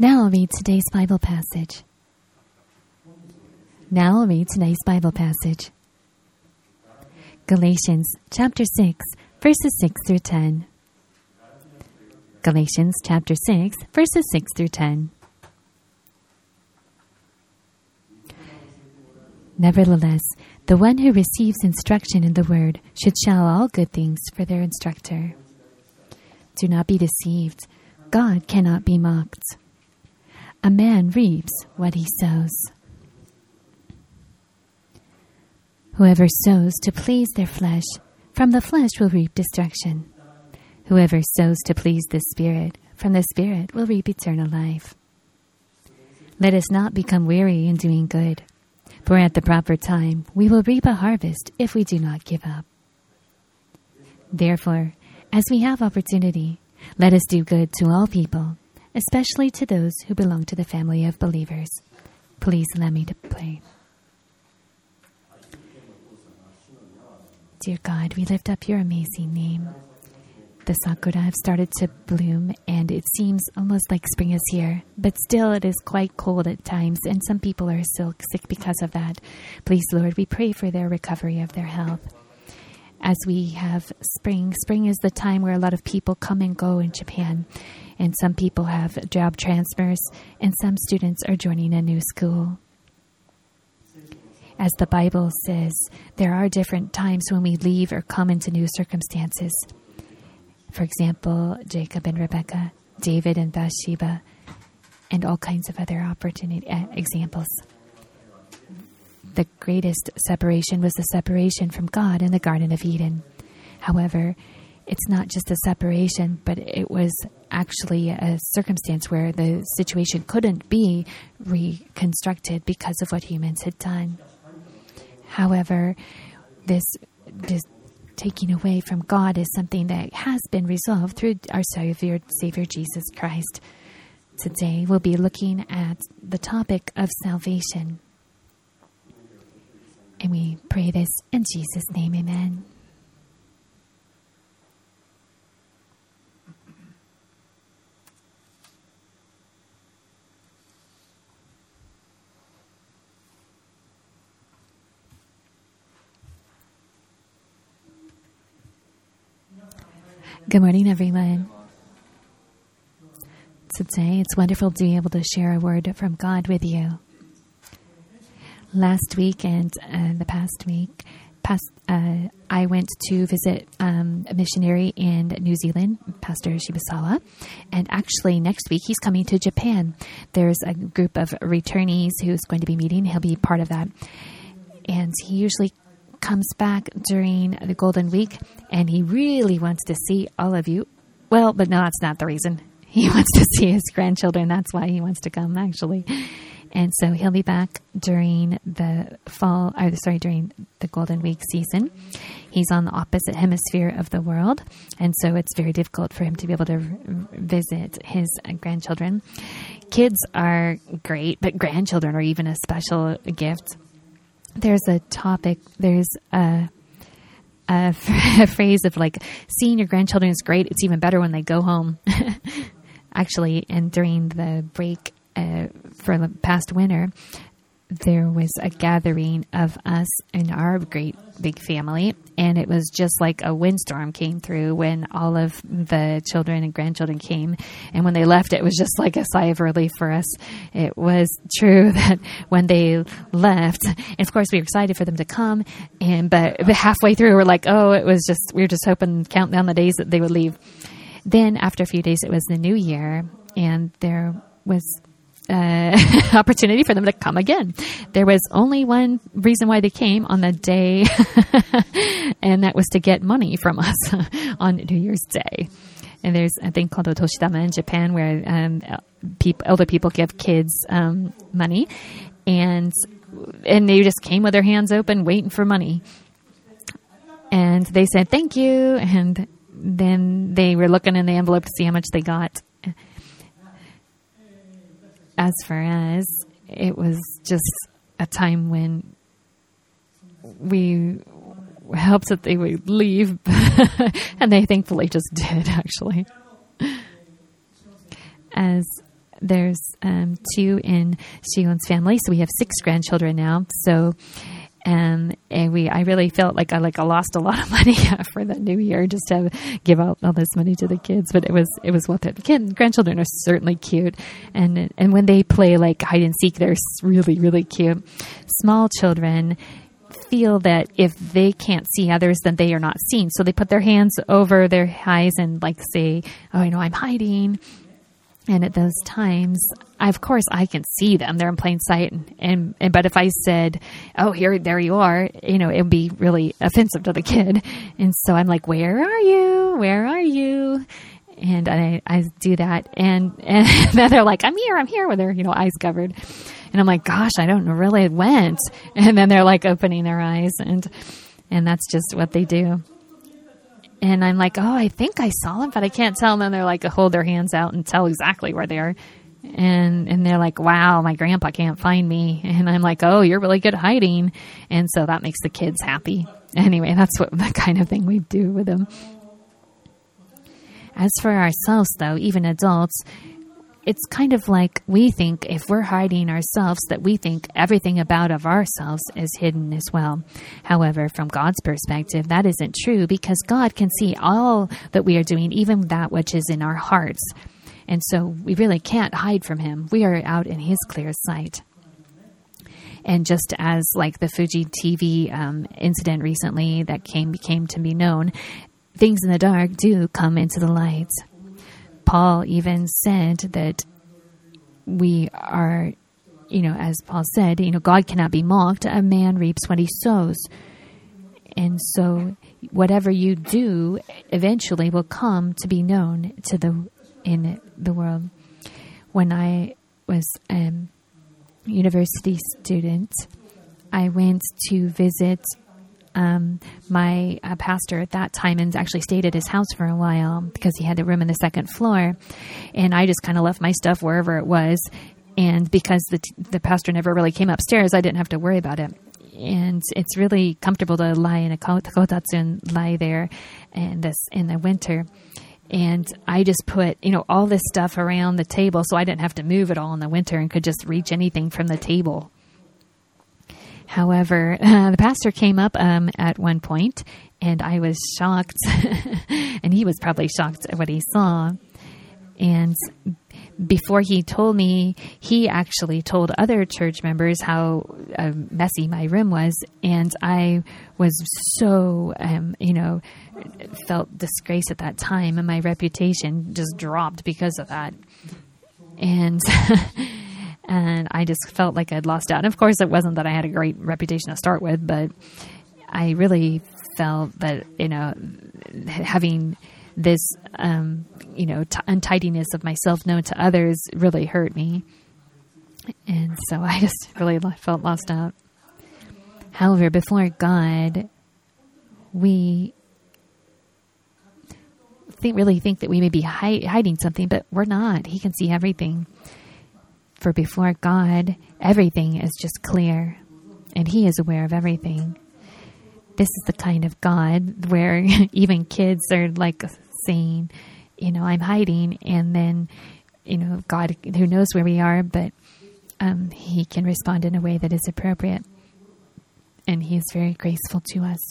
Now I'll read today's Bible passage. Galatians chapter 6, verses 6 through 10. Galatians chapter 6, verses 6 through 10. Nevertheless, the one who receives instruction in the word should show all good things for their instructor. Do not be deceived. God cannot be mocked. A man reaps what he sows. Whoever sows to please their flesh, from the flesh will reap destruction. Whoever sows to please the Spirit, from the Spirit will reap eternal life. Let us not become weary in doing good, for at the proper time we will reap a harvest if we do not give up. Therefore, as we have opportunity, let us do good to all people, especially to those who belong to the family of believers. Please allow me to pray. Dear God, we lift up your amazing name. The sakura have started to bloom, and it seems almost like spring is here, but still it is quite cold at times, and some people are still sick because of that. Please, Lord, we pray for their recovery of their health. As we have spring is the time where a lot of people come and go in Japan, and some people have job transfers, and some students are joining a new school. As the Bible says, there are different times when we leave or come into new circumstances. For example, Jacob and Rebekah, David and Bathsheba, and all kinds of other examples. The greatest separation was the separation from God in the Garden of Eden. However, it's not just a separation, but it was actually a circumstance where the situation couldn't be reconstructed because of what humans had done. However, this taking away from God is something that has been resolved through our Savior Jesus Christ. Today we'll be looking at the topic of salvation. And we pray this in Jesus' name, amen. Good morning, everyone. Today, it's wonderful to be able to share a word from God with you. Last week and the past week, I went to visit a missionary in New Zealand, Pastor Shibasawa. And actually, next week, he's coming to Japan. There's a group of returnees who's going to be meeting. He'll be part of that. And he usually comes back during the Golden Week, and he really wants to see all of you. Well, but no, that's not the reason. He wants to see his grandchildren. That's why he wants to come, actually. And so he'll be back during the during the Golden Week season. He's on the opposite hemisphere of the world, and so it's very difficult for him to be able to visit his grandchildren. Kids are great, but grandchildren are even a special gift. There's a phrase of like, seeing your grandchildren is great. It's even better when they go home. Actually, and during the break for the past winter, there was a gathering of us in our great big family, and it was just like a windstorm came through when all of the children and grandchildren came, and when they left, it was just like a sigh of relief for us. It was true that when they left, and of course we were excited for them to come, but halfway through we're like, we were just hoping, counting down the days that they would leave. Then after a few days, it was the new year, and there was opportunity for them to come again. There was only one reason why they came on the day, and that was to get money from us on New Year's Day. And there's a thing called Otoshidama in Japan where elder people give kids money, and they just came with their hands open waiting for money. And they said, thank you, and then they were looking in the envelope to see how much they got. As for us, it was just a time when we hoped that they would leave, and they thankfully just did, actually. As there's 2 in Shiyun's family, so we have 6 grandchildren now. So, and I really felt like I lost a lot of money for the new year just to give out all this money to the kids, but it was worth it. Grandchildren are certainly cute, and when they play like hide and seek, they're really, really cute. Small children feel that if they can't see others, then they are not seen. So they put their hands over their eyes and like say, "Oh, I'm hiding." And at those times, of course, I can see them. They're in plain sight. But if I said, "Oh, there you are," it would be really offensive to the kid. And so I'm like, "Where are you? Where are you?" And I do that. And then they're like, I'm here with their, eyes covered. And I'm like, gosh, I don't know really it went. And then they're like opening their eyes and that's just what they do. And I'm like, oh, I think I saw them, but I can't tell. And then they're like, hold their hands out and tell exactly where they are. And they're like, wow, my grandpa can't find me. And I'm like, oh, you're really good at hiding. And so that makes the kids happy. Anyway, that's the kind of thing we do with them. As for ourselves, though, even adults, it's kind of like we think if we're hiding ourselves that we think everything about of ourselves is hidden as well. However, from God's perspective, that isn't true because God can see all that we are doing, even that which is in our hearts. And so we really can't hide from him. We are out in his clear sight. And just as like the Fuji TV incident recently that became to be known, things in the dark do come into the light. Paul even said that we are, as Paul said, God cannot be mocked. A man reaps what he sows. And so whatever you do eventually will come to be known in the world. When I was a university student, I went to visit my pastor at that time and actually stayed at his house for a while because he had a room on the second floor. And I just kind of left my stuff wherever it was. And because the pastor never really came upstairs, I didn't have to worry about it. And it's really comfortable to lie in a kotatsu and lie there in the winter. And I just put, all this stuff around the table so I didn't have to move at all in the winter and could just reach anything from the table. However, the pastor came up at one point, and I was shocked, and he was probably shocked at what he saw. And before he told me, he actually told other church members how messy my room was, and I was so, felt disgraced at that time, and my reputation just dropped because of that. And and I just felt like I'd lost out. And of course, it wasn't that I had a great reputation to start with, but I really felt that, having this, untidiness of myself known to others really hurt me. And so I just really felt lost out. However, before God, we really think that we may be hiding something, but we're not. He can see everything. For before God, everything is just clear, and he is aware of everything. This is the kind of God where even kids are like saying, I'm hiding, and then, God, who knows where we are, but he can respond in a way that is appropriate, and he is very graceful to us.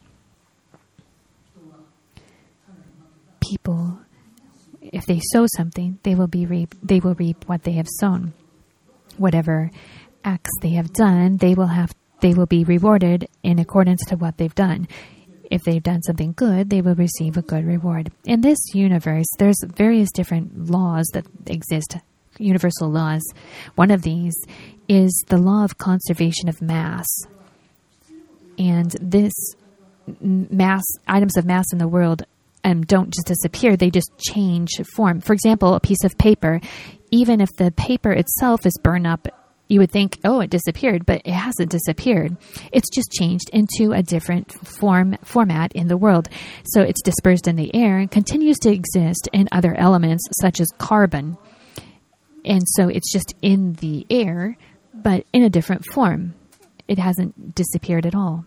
People, if they sow something, they will reap what they have sown. Whatever acts they have done, they will be rewarded in accordance to what they've done. If they've done something good, they will receive a good reward. In this universe, there's various different laws that exist, universal laws. One of these is the law of conservation of mass. And this items of mass in the world don't just disappear, they just change form. For example, a piece of paper, even if the paper itself is burned up, you would think, oh, it disappeared, but it hasn't disappeared. It's just changed into a different format in the world. So it's dispersed in the air and continues to exist in other elements such as carbon. And so it's just in the air, but in a different form. It hasn't disappeared at all.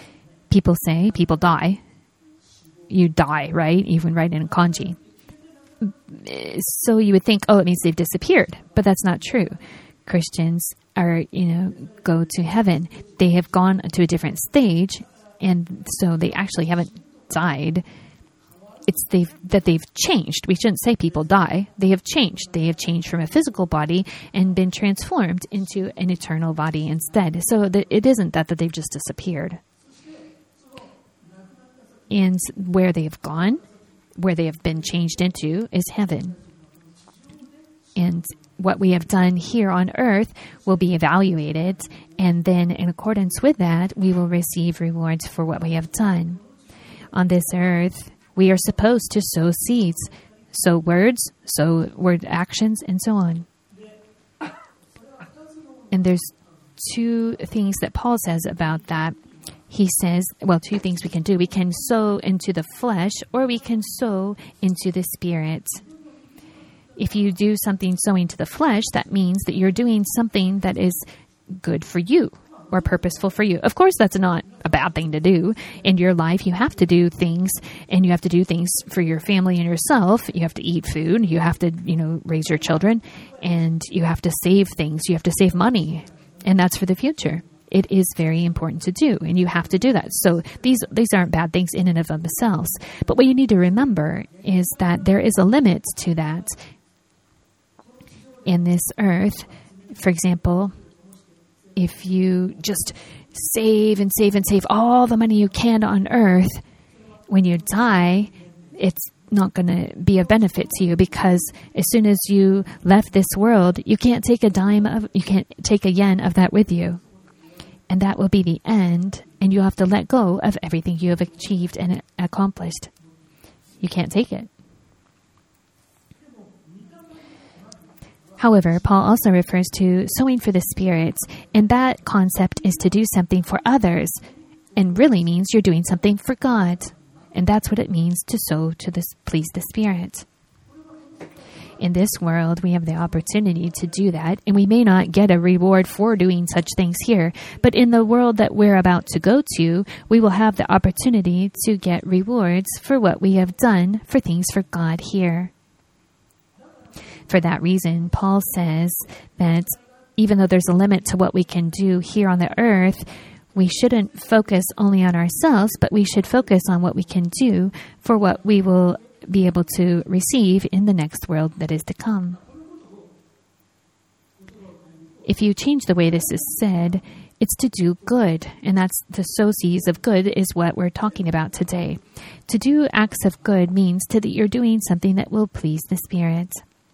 People say people die. You die, right? Even right in kanji. So you would think, oh, it means they've disappeared, but that's not true. Christians are, go to heaven. They have gone to a different stage, and so they actually haven't died. It's they've changed. We shouldn't say people die. They have changed. They have changed from a physical body and been transformed into an eternal body instead. So it isn't that they've just disappeared. And where they have gone, where they have been changed into, is heaven. And what we have done here on earth will be evaluated, and then in accordance with that, we will receive rewards for what we have done. On this earth, we are supposed to sow seeds, sow word actions, and so on. And there's two things that Paul says about that. He says, two things we can do. We can sow into the flesh, or we can sow into the spirit. If you do something sowing to the flesh, that means that you're doing something that is good for you or purposeful for you. Of course, that's not a bad thing to do. In your life, you have to do things, and you have to do things for your family and yourself. You have to eat food. You have to, raise your children, and you have to save things. You have to save money, and that's for the future. It is very important to do, and you have to do that. So these aren't bad things in and of themselves. But what you need to remember is that there is a limit to that. In this earth, for example, if you just save and save and save all the money you can on earth, when you die, it's not going to be a benefit to you, because as soon as you left this world, you can't take you can't take a yen of that with you. And that will be the end, and you'll have to let go of everything you have achieved and accomplished. You can't take it. However, Paul also refers to sowing for the Spirit, and that concept is to do something for others, and really means you're doing something for God. And that's what it means to sow to please the Spirit. In this world, we have the opportunity to do that, and we may not get a reward for doing such things here, but in the world that we're about to go to, we will have the opportunity to get rewards for what we have done for things for God here. For that reason, Paul says that even though there's a limit to what we can do here on the earth, we shouldn't focus only on ourselves, but we should focus on what we can do for what we will be able to receive in the next world that is to come. If you change the way this is said, it's to do good, and that's the sources of good is what we're talking about today. To do acts of good means that you're doing something that will please the Spirit.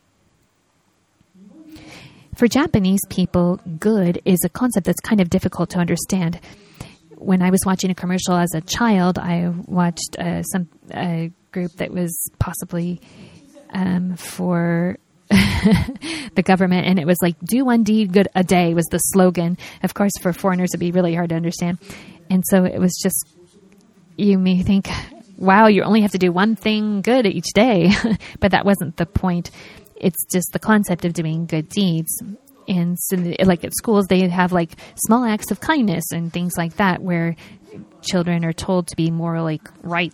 For Japanese people, good is a concept that's kind of difficult to understand. When I was watching a commercial as a child, I watched a group that was possibly for the government, and it was like, do one deed good a day was the slogan. Of course, for foreigners, it'd be really hard to understand. And so it was just, you may think, wow, you only have to do one thing good each day. But that wasn't the point. It's just the concept of doing good deeds. And so, like at schools, they have like small acts of kindness and things like that, where children are told to be morally right.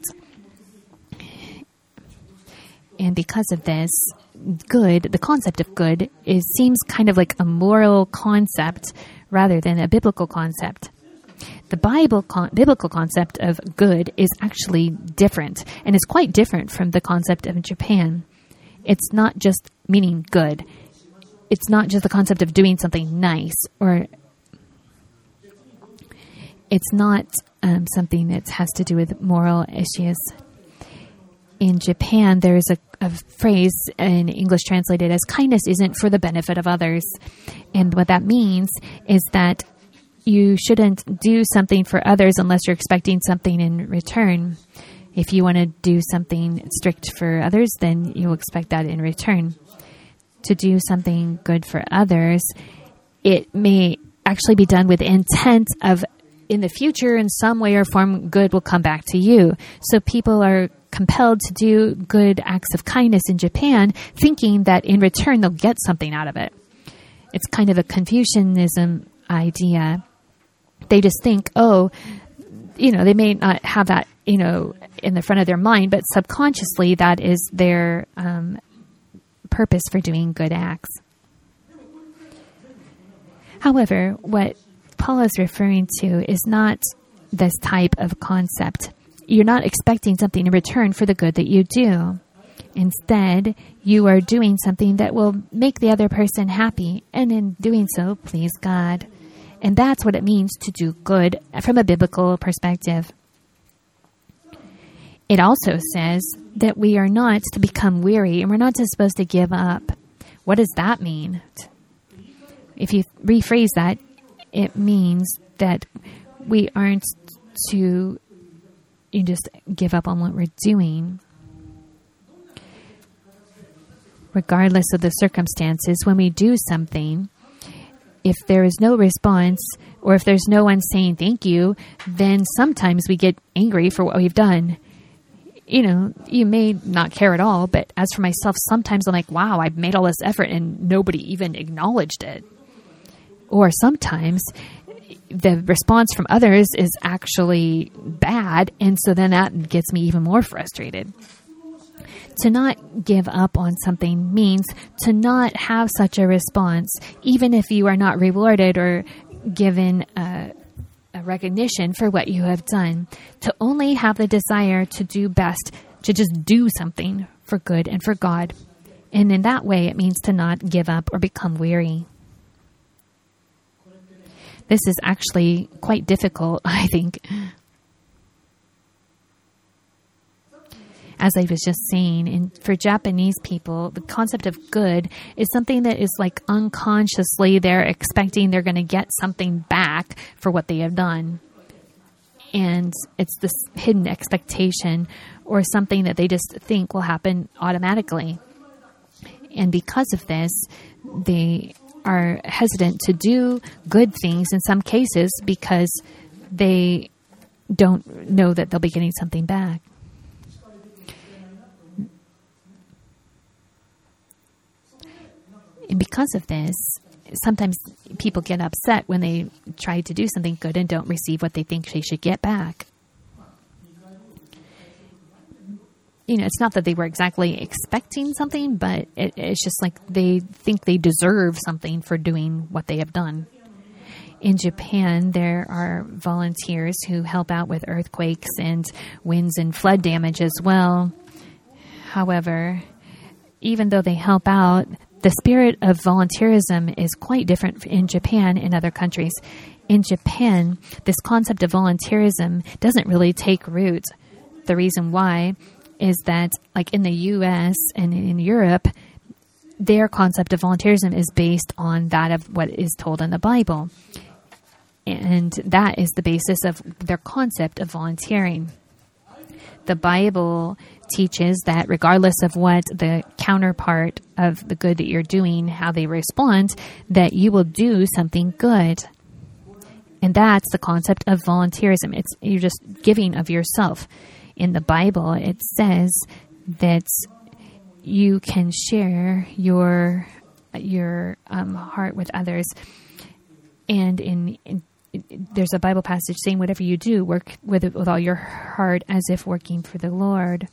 And because of this, good, the concept of good, seems kind of like a moral concept rather than a biblical concept. The biblical concept of good is actually different, and it's quite different from the concept of Japan. It's not just meaning good. It's not just the concept of doing something nice, or it's not something that has to do with moral issues. In Japan, there is a phrase in English translated as kindness isn't for the benefit of others. And what that means is that you shouldn't do something for others unless you're expecting something in return. If you want to do something strict for others, then you'll expect that in return. To do something good for others, it may actually be done with intent of, in the future, in some way or form, good will come back to you. So people are compelled to do good acts of kindness in Japan, thinking that in return they'll get something out of it. It's kind of a Confucianism idea. They just think, they may not have that, in the front of their mind, but subconsciously that is their purpose for doing good acts. However, what Paul is referring to is not this type of concept. You're not expecting something in return for the good that you do. Instead, you are doing something that will make the other person happy, and in doing so, please God. And that's what it means to do good from a biblical perspective. It also says that we are not to become weary, and we're not supposed to give up. What does that mean? If you rephrase that, it means that we aren't to just give up on what we're doing. Regardless of the circumstances, when we do something, if there is no response or if there's no one saying thank you, then sometimes we get angry for what we've done. You know, you may not care at all, but as for myself, sometimes I'm like, wow, I've made all this effort and nobody even acknowledged it. Or sometimes the response from others is actually bad, and so then that gets me even more frustrated. To not give up on something means to not have such a response, even if you are not rewarded or given a recognition for what you have done. To only have the desire to do best, to just do something for good and for God. And in that way, it means to not give up or become weary. This is actually quite difficult, I think. As I was just saying, and for Japanese people, the concept of good is something that is like unconsciously they're expecting they're going to get something back for what they have done. And it's this hidden expectation or something that they just think will happen automatically. And because of this, they are hesitant to do good things in some cases because they don't know that they'll be getting something back. And because of this, sometimes people get upset when they try to do something good and don't receive what they think they should get back. You know, it's not that they were exactly expecting something, but it's just like they think they deserve something for doing what they have done. In Japan, there are volunteers who help out with earthquakes and winds and flood damage as well. However, even though they help out, the spirit of volunteerism is quite different in Japan and other countries. In Japan, this concept of volunteerism doesn't really take root. The reason why is that, like in the U.S. and in Europe, their concept of volunteerism is based on that of what is told in the Bible. And that is the basis of their concept of volunteering. The Bible teaches that regardless of what the counterpart of the good that you're doing, how they respond, that you will do something good. And that's the concept of volunteerism. You're just giving of yourself. In the Bible, it says that you can share your heart with others. And there's a Bible passage saying, whatever you do, work with it with all your heart as if working for the Lord.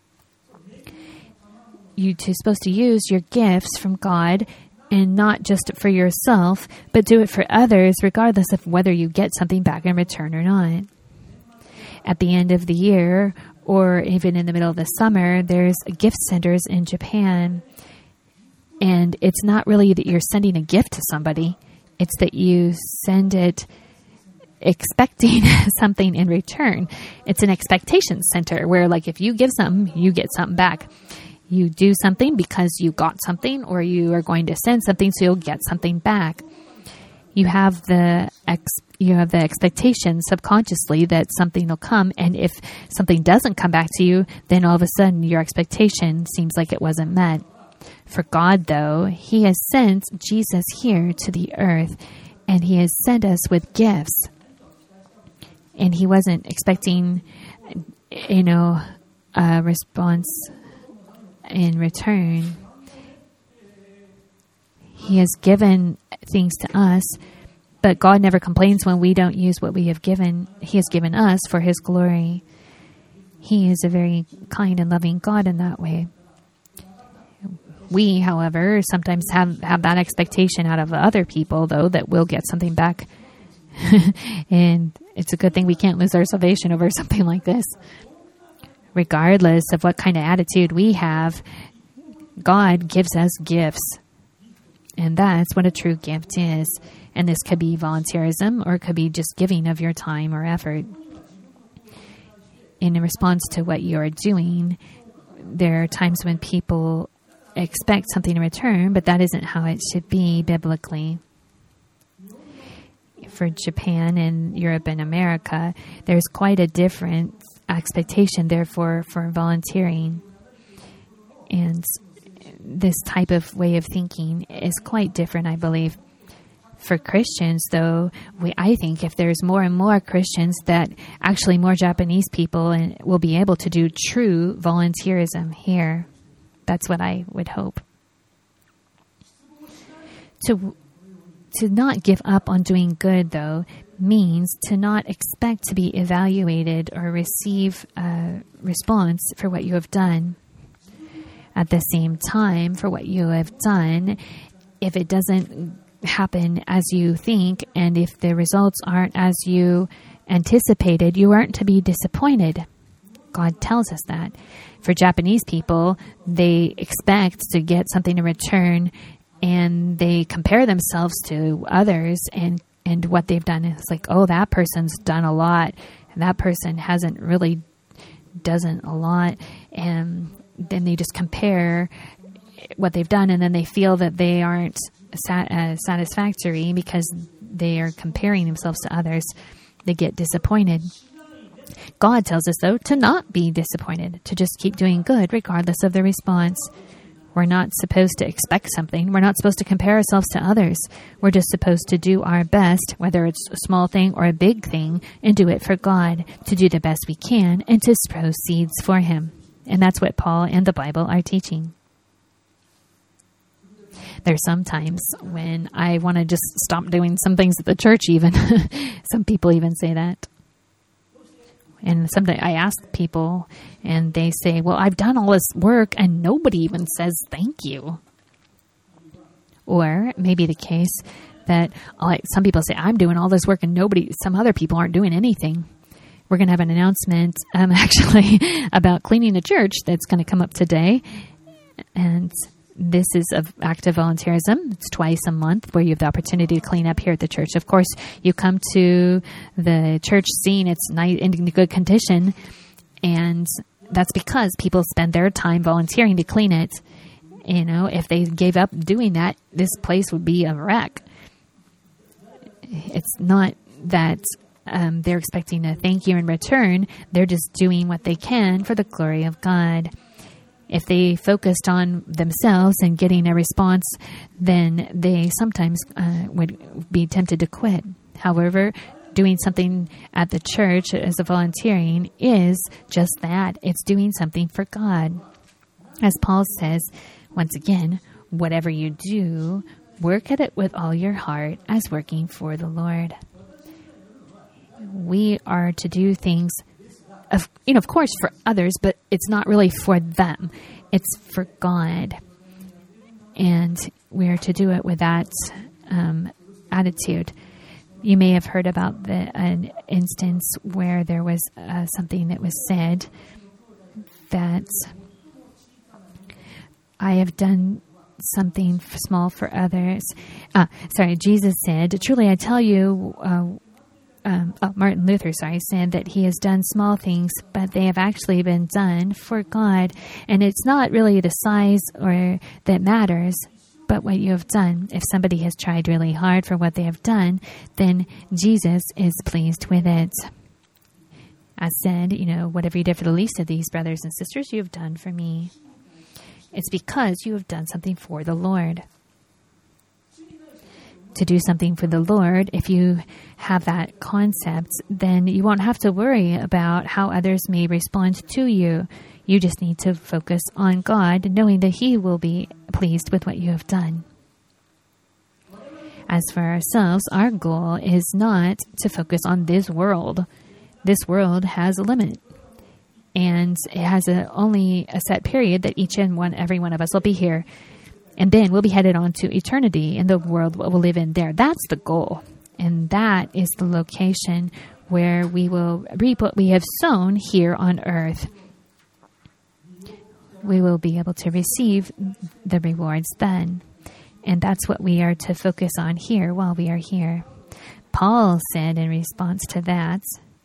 You're supposed to use your gifts from God and not just for yourself, but do it for others regardless of whether you get something back in return or not. At the end of the year or even in the middle of the summer, there's gift centers in Japan. And it's not really that you're sending a gift to somebody. It's that you send it expecting something in return. It's an expectation center where, like, if you give something, you get something back. You do something because you got something, or you are going to send something so you'll get something back. You have the expectation subconsciously that something will come, and if something doesn't come back to you, then all of a sudden your expectation seems like it wasn't met. For God, though, He has sent Jesus here to the earth, and He has sent us with gifts. And He wasn't expecting, a response in return. He has given things to us, but God never complains when we don't use what we have given. He has given us for His glory. He is a very kind and loving God in that way. We, however, sometimes have that expectation out of other people, though, that we'll get something back. And it's a good thing we can't lose our salvation over something like this. Regardless of what kind of attitude we have, God gives us gifts. And that's what a true gift is. And this could be volunteerism, or it could be just giving of your time or effort. In response to what you're doing, there are times when people expect something in return, but that isn't how it should be biblically. For Japan and Europe and America, there's quite a different expectation, therefore, for volunteering. And this type of way of thinking is quite different, I believe. For Christians, though, I think if there's more and more Christians, that actually more Japanese people will be able to do true volunteerism here. That's what I would hope. To not give up on doing good, though, means to not expect to be evaluated or receive a response for what you have done. At the same time, for what you have done, if it doesn't happen as you think, and if the results aren't as you anticipated, you aren't to be disappointed. God tells us that. For Japanese people, they expect to get something in return, and they compare themselves to others and what they've done. It's like, oh, that person's done a lot, and that person doesn't a lot. And then they just compare what they've done, and then they feel that they aren't satisfactory because they are comparing themselves to others. They get disappointed. God tells us, though, to not be disappointed, to just keep doing good regardless of the response. We're not supposed to expect something. We're not supposed to compare ourselves to others. We're just supposed to do our best, whether it's a small thing or a big thing, and do it for God, to do the best we can, and to sow seeds for Him. And that's what Paul and the Bible are teaching. There's sometimes when I want to just stop doing some things at the church even. Some people even say that. And sometimes I ask people, and they say, well, I've done all this work, and nobody even says thank you. Or maybe the case that some people say, I'm doing all this work, and some other people aren't doing anything. We're going to have an announcement, actually, about cleaning the church that's going to come up today. And this is an act of volunteerism. It's twice a month where you have the opportunity to clean up here at the church. Of course, you come to the church seeing it's nice in good condition, and that's because people spend their time volunteering to clean it. You know, if they gave up doing that, this place would be a wreck. It's not that they're expecting a thank you in return. They're just doing what they can for the glory of God. If they focused on themselves and getting a response, then they sometimes would be tempted to quit. However, doing something at the church as a volunteering is just that. It's doing something for God. As Paul says, once again, whatever you do, work at it with all your heart as working for the Lord. We are to do things of course, for others, but it's not really for them. It's for God. And we're to do it with that attitude. You may have heard about an instance where there was something that was said that I have done something small for others. Jesus said, truly I tell you, Martin Luther, said that he has done small things, but they have actually been done for God. And it's not really the size or that matters, but what you have done. If somebody has tried really hard for what they have done, then Jesus is pleased with it. As said, whatever you did for the least of these brothers and sisters, you have done for me. It's because you have done something for the Lord. To do something for the Lord, if you have that concept, then you won't have to worry about how others may respond to you. You just need to focus on God, knowing that He will be pleased with what you have done. As for ourselves, our goal is not to focus on this world. This world has a limit. And it has only a set period that every one of us will be here. And then we'll be headed on to eternity in the world we'll live in there. That's the goal. And that is the location where we will reap what we have sown here on earth. We will be able to receive the rewards then. And that's what we are to focus on here while we are here. Paul said in response to that,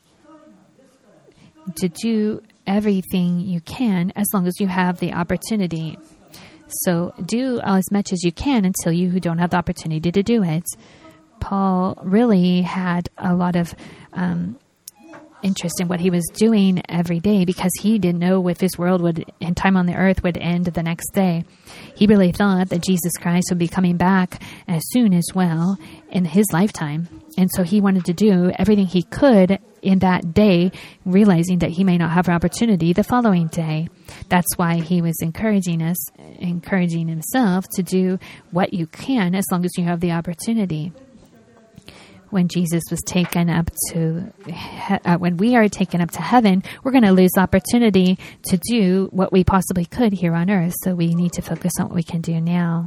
to do everything you can as long as you have the opportunity. So do as much as you can until you who don't have the opportunity to do it. Paul really had a lot of interest in what he was doing every day because he didn't know if his world and time on the earth would end the next day. He really thought that Jesus Christ would be coming back as soon as well in his lifetime. And so he wanted to do everything he could in that day, realizing that he may not have an opportunity the following day. That's why he was encouraging himself to do what you can as long as you have the opportunity. When Jesus was taken up when we are taken up to heaven, we're going to lose opportunity to do what we possibly could here on earth. So we need to focus on what we can do now.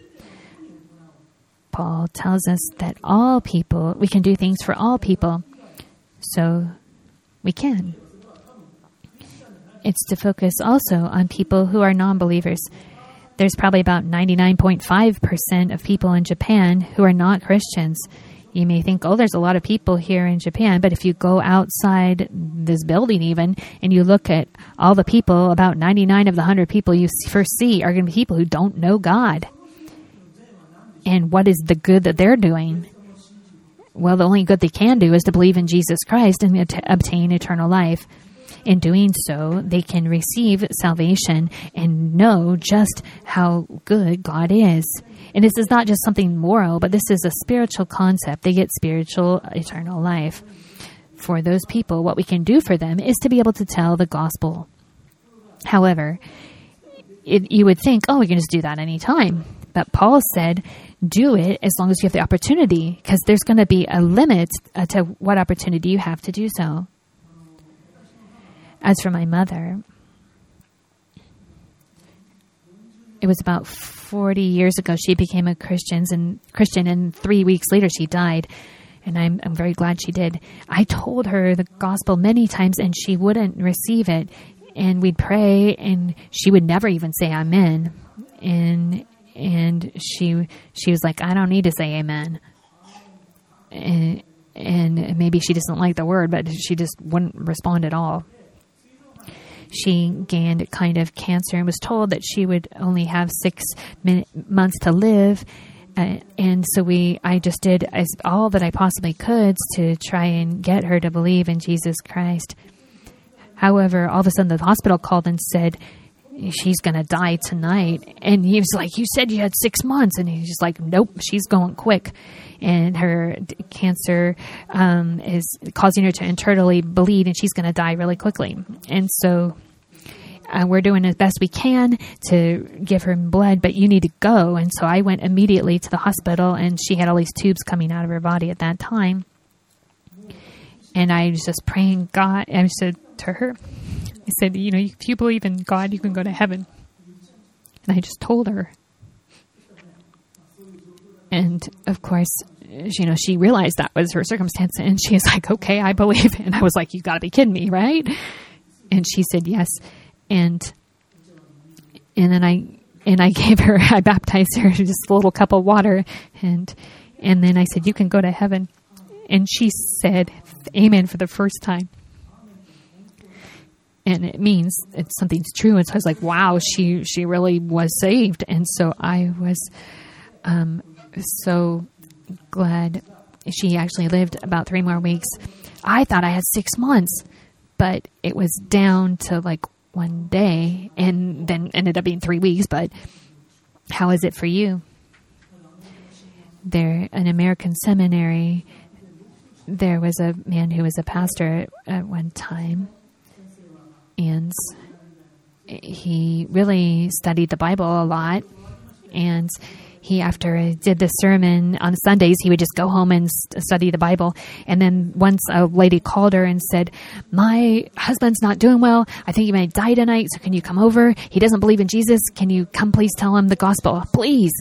Paul tells us that all people, we can do things for all people. So we can. It's to focus also on people who are non-believers. There's probably about 99.5% of people in Japan who are not Christians. You may think, oh, there's a lot of people here in Japan, but if you go outside this building even, and you look at all the people, about 99 of the 100 people you first see are going to be people who don't know God. And what is the good that they're doing? Well, the only good they can do is to believe in Jesus Christ and to obtain eternal life. In doing so, they can receive salvation and know just how good God is. And this is not just something moral, but this is a spiritual concept. They get spiritual eternal life. For those people, what we can do for them is to be able to tell the gospel. However, you would think, oh, we can just do that anytime. But Paul said, do it as long as you have the opportunity, because there's going to be a limit to what opportunity you have to do so. As for my mother, it was about 40 years ago she became a Christian, and 3 weeks later she died. And I'm very glad she did. I told her the gospel many times, and she wouldn't receive it. And we'd pray, and she would never even say amen. And she was like, I don't need to say amen. And maybe she doesn't like the word, but she just wouldn't respond at all. She gained kind of cancer and was told that she would only have 6 months to live. And so I just did all that I possibly could to try and get her to believe in Jesus Christ. However, all of a sudden the hospital called and said, she's going to die tonight. And he was like, you said you had 6 months. And he's just like, nope, she's going quick. And her cancer is causing her to internally bleed, and she's going to die really quickly. And so we're doing as best we can to give her blood, but you need to go. And so I went immediately to the hospital, and she had all these tubes coming out of her body at that time. And I was just praying God. I said to her, I said, if you believe in God, you can go to heaven. And I just told her. And of course, she realized that was her circumstance. And she was like, okay, I believe. And I was like, you got to be kidding me, right? And she said, yes. And then I gave her, I baptized her just a little cup of water. And then I said, you can go to heaven. And she said, amen, for the first time. And it means something's true. And so I was like, wow, she really was saved. And so I was so glad. She actually lived about 3 more weeks. I thought I had 6 months, but it was down to like 1 day, and then ended up being 3 weeks. But how is it for you? There, an American seminary, there was a man who was a pastor at one time. And he really studied the Bible a lot, and after he did the sermon on Sundays, he would just go home and study the Bible. And then once a lady called her and said, my husband's not doing well. I think he might die tonight. So can you come over? He doesn't believe in Jesus. Can you come please tell him the gospel? Please.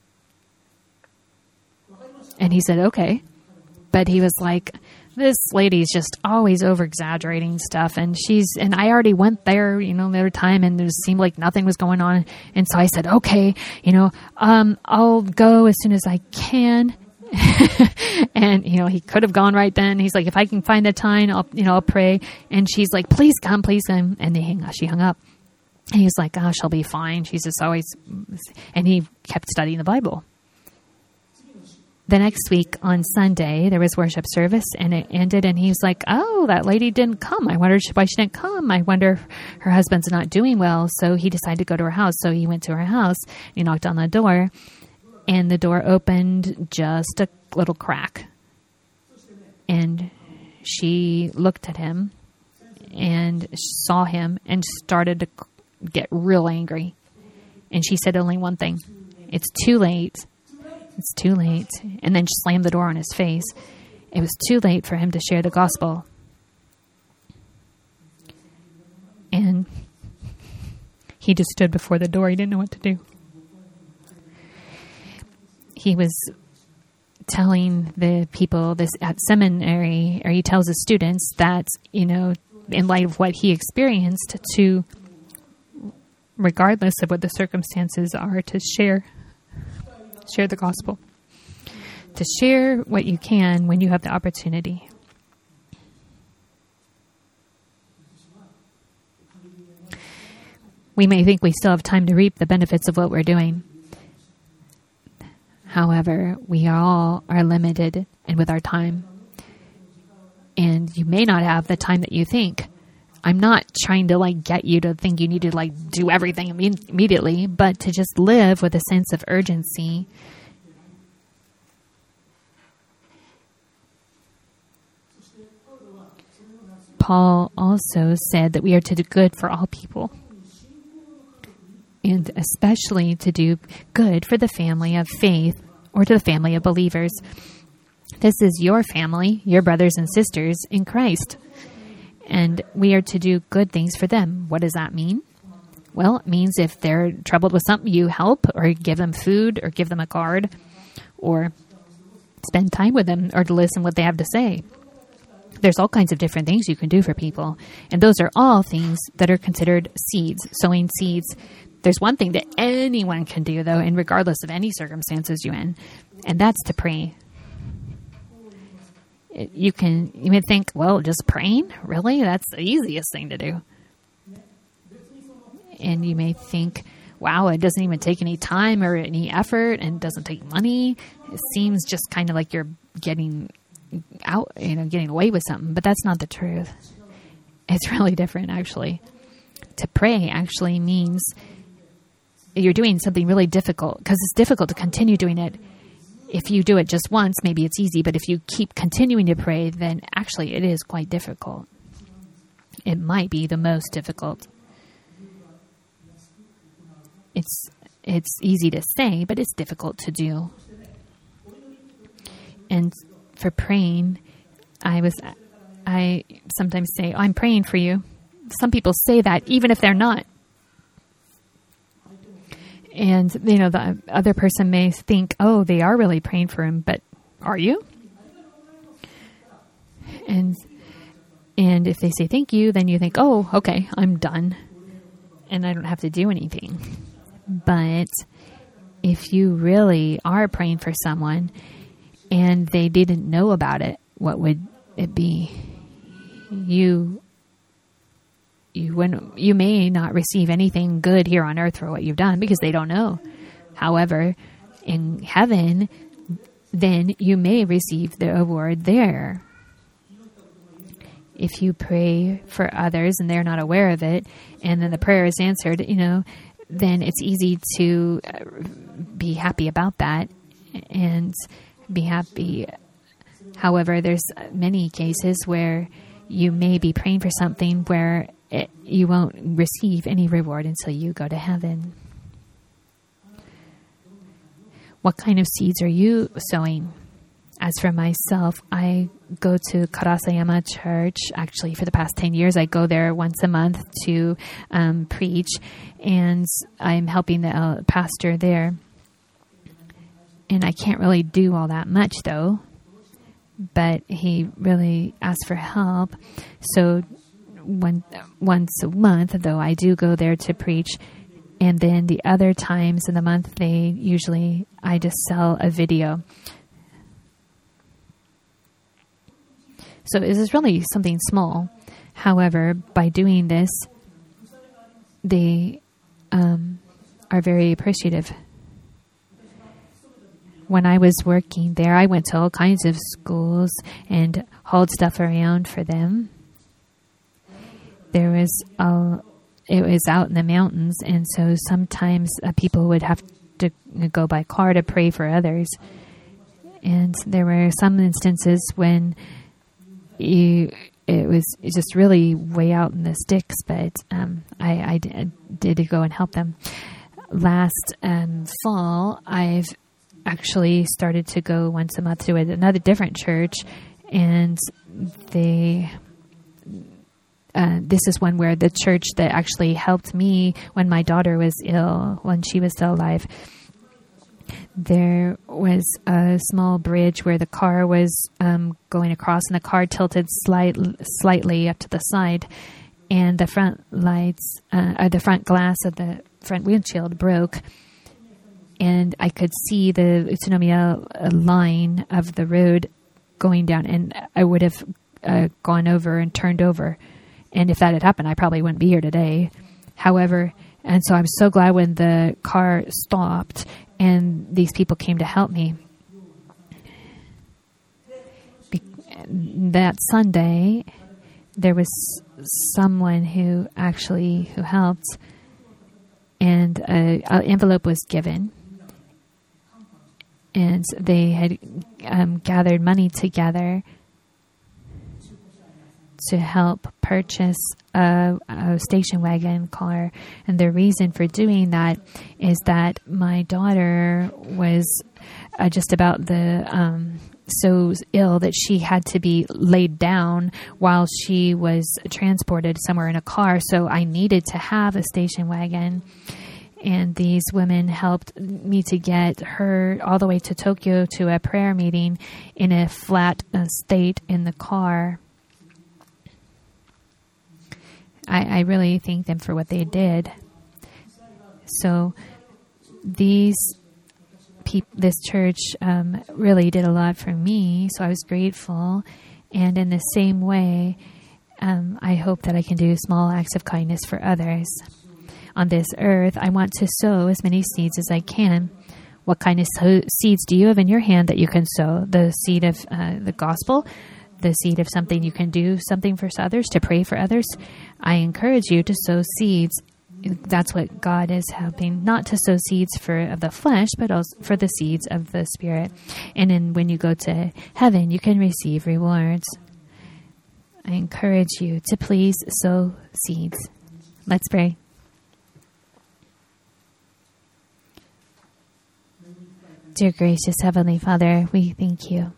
And he said, okay. But he was like, this lady's just always over-exaggerating stuff. And I already went there, the other time, and it seemed like nothing was going on. And so I said, okay, I'll go as soon as I can. And, he could have gone right then. He's like, if I can find a time, I'll pray. And she's like, please come. And she hung up. And he's like, oh, she'll be fine. She's just always, and he kept studying the Bible. The next week on Sunday, there was worship service, and it ended, and he was like, oh, that lady didn't come. I wonder why she didn't come. I wonder if her husband's not doing well. So he decided to go to her house. So he went to her house. He knocked on the door, and the door opened just a little crack. And she looked at him and saw him and started to get real angry. And she said only one thing: it's too late. It's too late. And then slammed the door on his face. It was too late for him to share the gospel. And he just stood before the door. He didn't know what to do. He was telling the people this at seminary, or he tells the students that, in light of what he experienced, to, regardless of what the circumstances are, to share the gospel, to share what you can when you have the opportunity. We may think we still have time to reap the benefits of what we're doing. However, we all are limited and with our time. And you may not have the time that you think. I'm not trying to get you to think you need to do everything immediately, but to just live with a sense of urgency. Paul also said that we are to do good for all people, and especially to do good for the family of faith, or to the family of believers. This is your family, your brothers and sisters in Christ. And we are to do good things for them. What does that mean? Well, it means if they're troubled with something, you help, or give them food, or give them a card, or spend time with them, or to listen what they have to say. There's all kinds of different things you can do for people. And those are all things that are considered seeds, sowing seeds. There's one thing that anyone can do, though, and regardless of any circumstances you're in, and that's to pray. You may think, well, just praying? Really? That's the easiest thing to do. And you may think, wow, it doesn't even take any time or any effort, and doesn't take money. It seems just kind of like you're getting out, getting away with something. But that's not the truth. It's really different, actually. To pray actually means you're doing something really difficult, because it's difficult to continue doing it. If you do it just once, maybe it's easy, but if you keep continuing to pray, then actually it is quite difficult. It might be the most difficult. It's easy to say, but it's difficult to do. And for praying, I sometimes say, I'm praying for you. Some people say that even if they're not. And, the other person may think, oh, they are really praying for him, but are you? And if they say thank you, then you think, oh, okay, I'm done. And I don't have to do anything. But if you really are praying for someone and they didn't know about it, what would it be? You may not receive anything good here on earth for what you've done because they don't know. However, in heaven, then you may receive the reward there. If you pray for others and they're not aware of it, and then the prayer is answered, then it's easy to be happy about that and be happy. However, there's many cases where you may be praying for something where you won't receive any reward until you go to heaven. What kind of seeds are you sowing? As for myself, I go to Karasayama Church. Actually, for the past 10 years, I go there once a month to preach, and I'm helping the pastor there. And I can't really do all that much, though. But he really asked for help. So once a month, though, I do go there to preach. And then the other times in the month, I just sell a video. So this is really something small. However, by doing this, they are very appreciative. When I was working there, I went to all kinds of schools and hauled stuff around for them. It was out in the mountains, and so sometimes people would have to go by car to pray for others. And there were some instances when it was just really way out in the sticks, but I did go and help them. Last fall, I've actually started to go once a month to another different church, and this is one where the church that actually helped me when my daughter was ill, when she was still alive. There was a small bridge where the car was going across, and the car tilted slightly up to the side, and the front lights, or the front glass of the front windshield broke, and I could see the Utsunomiya line of the road going down, and I would have gone over and turned over. And if that had happened, I probably wouldn't be here today. However, and so I'm so glad when the car stopped and these people came to help me. That Sunday, there was someone who helped, and an envelope was given. And they had gathered money together to help purchase a station wagon car. And the reason for doing that is that my daughter was just about so ill that she had to be laid down while she was transported somewhere in a car. So I needed to have a station wagon. And these women helped me to get her all the way to Tokyo to a prayer meeting in a flat state in the car. I really thank them for what they did. So this church really did a lot for me, so I was grateful. And in the same way, I hope that I can do small acts of kindness for others. On this earth, I want to sow as many seeds as I can. What kind of seeds do you have in your hand that you can sow? The seed of the gospel? The seed of something you can do something for others, to pray for others? I encourage you to sow seeds. That's what God is helping, not to sow seeds of the flesh, but also for the seeds of the Spirit. And then when you go to heaven, you can receive rewards. I encourage you to please sow seeds. Let's pray. Dear gracious Heavenly Father, we thank you.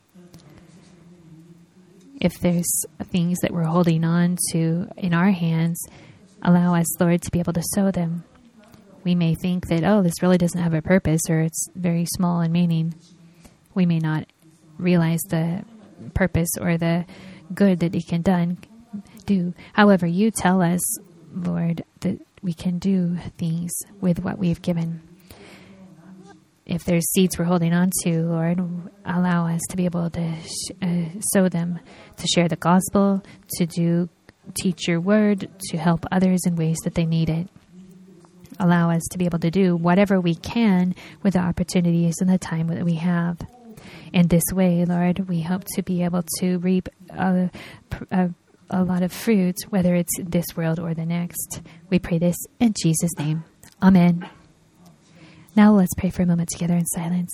If there's things that we're holding on to in our hands, allow us, Lord, to be able to sow them. We may think that, this really doesn't have a purpose, or it's very small in meaning. We may not realize the purpose or the good that it can do. However, you tell us, Lord, that we can do things with what we've given. If there's seeds we're holding on to, Lord, allow us to be able to sow them, to share the gospel, to teach your word, to help others in ways that they need it. Allow us to be able to do whatever we can with the opportunities and the time that we have. In this way, Lord, we hope to be able to reap a lot of fruit, whether it's this world or the next. We pray this in Jesus' name. Amen. Now let's pray for a moment together in silence.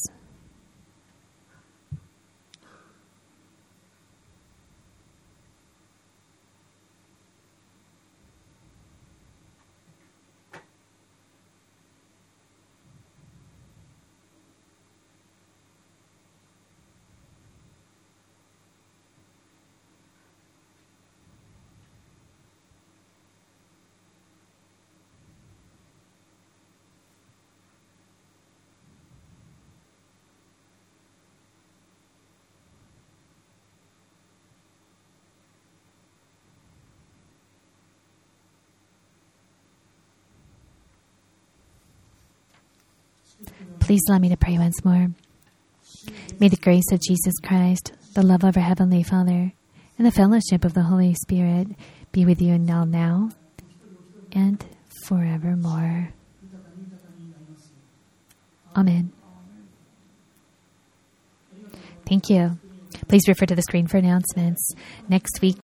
Please allow me to pray once more. May the grace of Jesus Christ, the love of our Heavenly Father, and the fellowship of the Holy Spirit be with you now and forevermore. Amen. Thank you. Please refer to the screen for announcements. Next week,